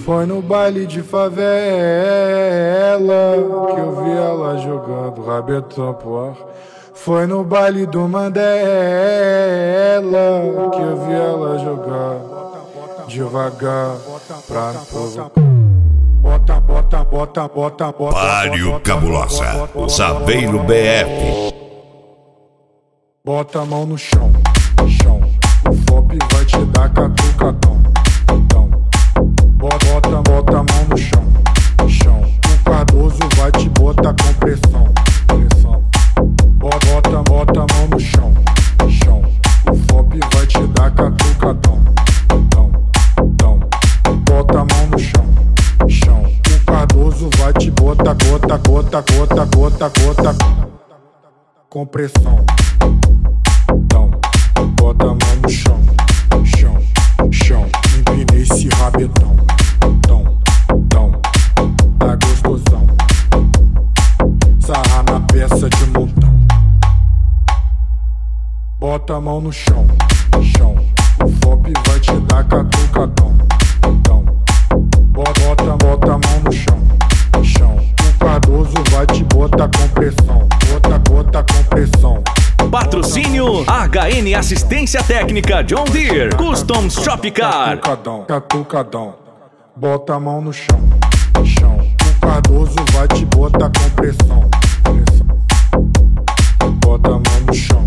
Foi no baile de favela que eu vi ela jogando rabetão pro ar. Foi no baile do Mandela que eu vi ela jogar devagar pra provocar. Bota, bota, bota, bota, bota. Páreo Cabulosa, Saveiro BF. Bota a mão no chão, chão. O FOP vai te dar catucadão. Bota a mão no chão, chão. O Cardoso vai te botar com pressão, pressão. Bota a mão no chão, chão. O FOP vai te dar catucadão, dão, dão. Bota a mão no chão, chão. O Cardoso vai te botar gota, gota, gota, gota, gota com pressão, dão. Bota a mão no chão, chão, chão. Empina esse rabetão. Tá gostosão, sarra na peça de montão. Bota a mão no chão, chão. O FOP vai te dar catucadão, dão. Bota a mão no chão, chão. O Cardoso vai te botar com pressão, bota com pressão. Patrocínio HN Assistência Técnica John Deere Custom Shop Car. Catucadão, catucadão. Bota a mão no chão, chão. O Cardoso vai te botar com pressão, pressão. Bota a mão no chão.